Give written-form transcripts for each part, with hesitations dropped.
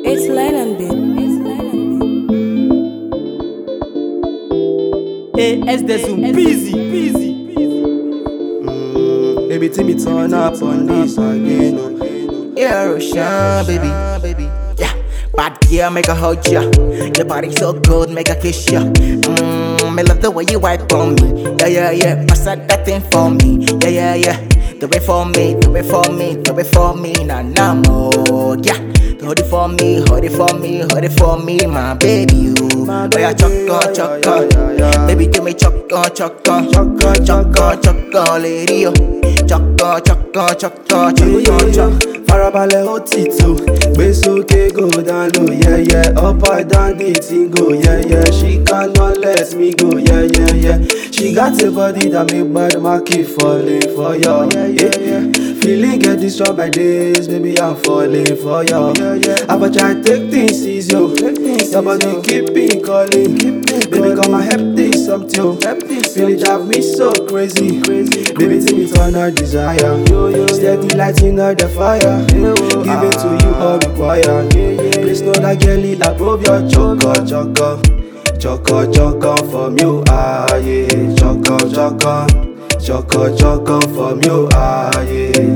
It's Lennon Beat. AS the Zoom, busy. Baby, till me turn up on this again. Yeah, Roshan, baby. Yeah, bad girl, make a hug ya. Your body so good, make a kiss ya. I love the way you wipe on me. Yeah. Pass out that thing for me. Yeah. Do it for me, nah more. Yeah, hold it for me, my baby. You, oh yeah, choco. Baby, do me choco, lady. Choco. Farabalẹ̀ ó ti tó, gbé sókè go down low, yeah. Up and down the thing go, yeah. She cannot let me go, yeah. She got a body that make bad man keep falling for you, yeah. Feeling get this from my days, baby I'm falling for you, yeah. I'ma try take things easy, yo. Your body keep me calling, baby come and help this something, feeling drive me so crazy. Baby take me turn our desire, steady lighting up the fire. Give it to you all required. Please know that girl is above your choco from you, yeah. Choco from you, yeah.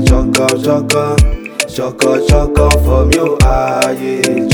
Choco from you, yeah.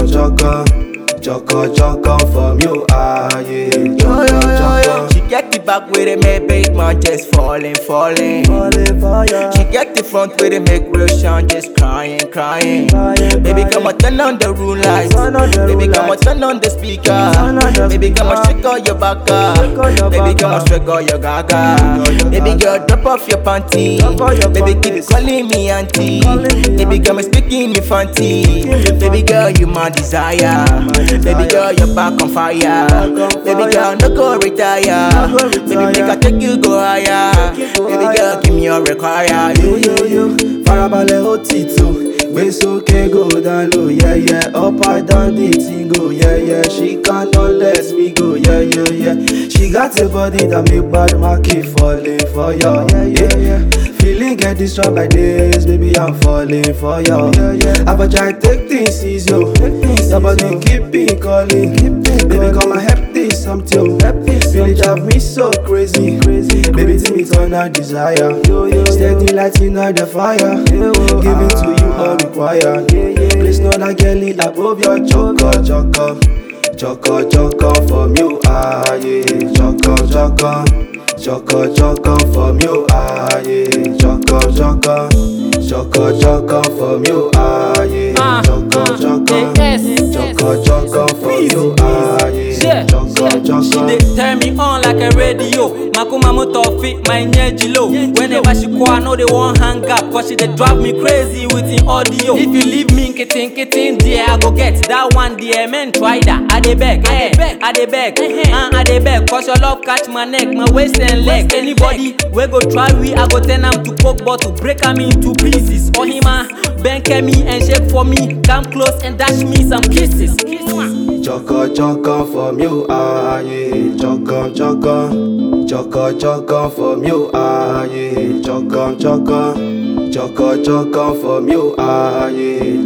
Choco from you, yeah. Choco. She get the back with it, make big man just falling. She get the front with it, make Roshan just crying. Baby, come on, turn on the room lights. Baby, come on, turn on the speaker. Baby, come on, shake all your back. Baby, come on, shake all your gaga. Baby, girl, drop off your panty. Baby, keep calling me auntie. Baby, come and speaking me fancy. Baby, girl, you my desire. Baby, girl, your back on fire. Baby, girl, no go retire. Baby, make I take you go higher. Baby, girl, give me your require. Yo. Farabalẹ̀ ó ti tó, gbé sókè go down low, yeah. Up and down the thing go, yeah. She cannot let me go, yeah. She got a body that make bad man keep falling for you, yeah. Feeling get this from my days, baby I'm falling for you, yeah. I'ma try take things easy, yo. Your body keep me calling, baby come and help this something, feeling drive me so crazy. Baby till me turn our desire, steady lighting up the fire. Give it to you all required. Please know that girl is above your choco from you, yeah. Choco from you, yeah. Choco from you, yeah. Choco from you, yeah. She dey turn me on like a radio. Makuma moto fit my energy low. Whenever she call, I know they won't hang up, cause she dey drive me crazy with the audio. If you leave me kitten, dear, I go get that one, dear. Man, try that. I dey beg, cause your love catch my neck, my waist and leg. Anybody we go try we, I go turn am to coke bottle, break am into pieces. Oh hima, bend me and shake for me. Come close and dash me some kisses. Choco from you, yeah. Choco from you, yeah. Choco from you, yeah.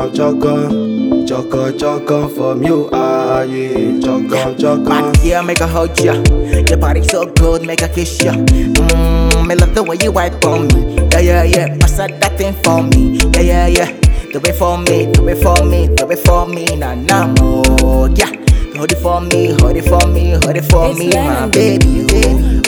Choco from you, yeah. Choco. Bad girl, make a hug ya. Your body so good, make a kiss ya. I love the way you wipe on me. Yeah. Pass out that thing for me. Yeah. Do it for me, nah more. Yeah, hold it for me, my baby.